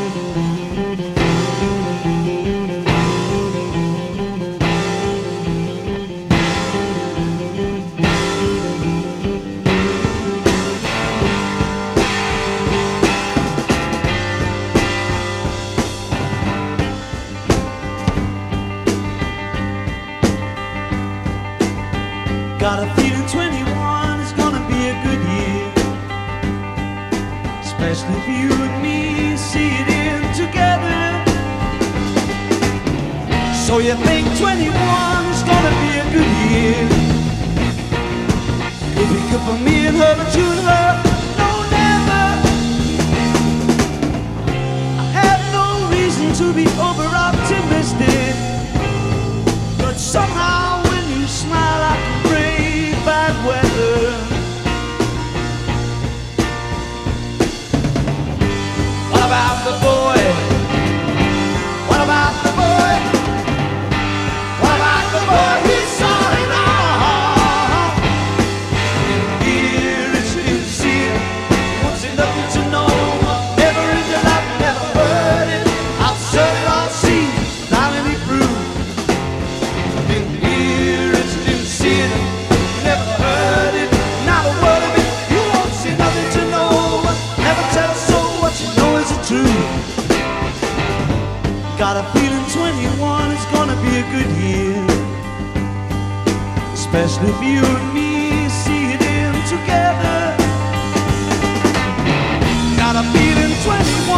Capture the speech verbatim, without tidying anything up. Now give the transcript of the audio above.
Got a feeling twenty-one is gonna be a good year, especially if you and me see it in together. So you think twenty-one is gonna be a good year? Could be good for me and her, but you and her, no, never. I have no reason to be over optimistic, but somehow when you smile I can brave bad weather. What about the boy? What about the boy? What about the boy? He's sorry now. Here it's sincere. Wants it nothing to know. Never in your life, never heard it. I've said it all, seen, not any proof. Here it's sincere. Never heard it, not a word of it. You won't see nothing to know. Never tell a soul what you know is the truth. Got a feeling twenty-one is gonna be a good year, especially if you and me see it in together. Got a feeling twenty-one